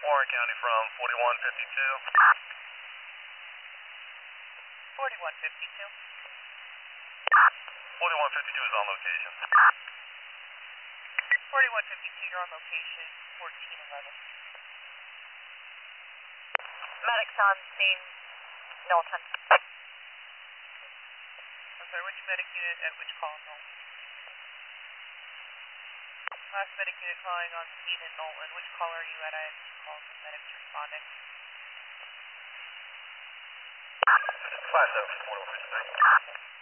Warren County from 4152. 4152. 4152 is on location. 4152, you're on location, 1411. Medics on scene, Milton. I'm sorry, which medic unit at which call in Knowlton? Last medic unit calling on scene in Knowlton. Which caller are you at? I have two calls with medics responding. 57, 4153.